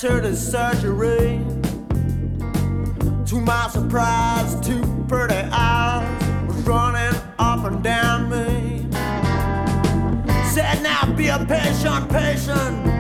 entered the surgery. To my surprise, two pretty eyes was running up and down me. Said, now be a patient, patient.